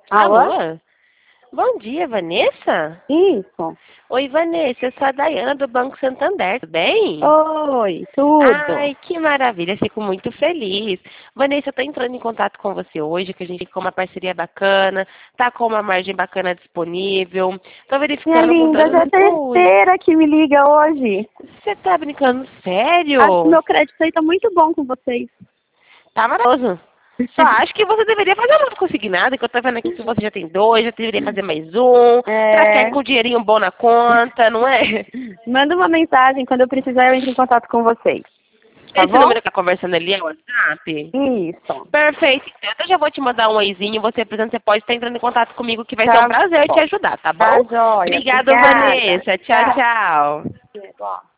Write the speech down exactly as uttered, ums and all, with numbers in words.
Alô? Alô? Bom dia, Vanessa? Isso. Oi, Vanessa, eu sou a Dayana do Banco Santander, tudo bem? Oi, tudo. Ai, que maravilha, fico muito feliz. Vanessa, eu tô entrando em contato com você hoje, que a gente tem com uma parceria bacana, tá com uma margem bacana disponível. Tô Minha verificando alguns linda, dados já é a do seu... terceira que me liga hoje. Você tá brincando Acho que sério? meu crédito aí tá muito bom com vocês. Tá maravilhoso. Só acho que você deveria fazer uma consignada, que eu tô vendo aqui que você já tem dois, já deveria fazer mais um, pra ficar É, com o dinheirinho bom na conta, não é? manda uma mensagem, quando eu precisar eu entro em contato com vocês. Tá Esse bom? número que tá conversando ali é o WhatsApp? Isso. Perfeito, então eu já vou te mandar um oizinho, você precisando, você pode estar entrando em contato comigo, que vai ser um Tá prazer te bom. ajudar, tá bom? Tá joia. Obrigada, Obrigada. Vanessa. Tchau, Tchau. tchau. Ó.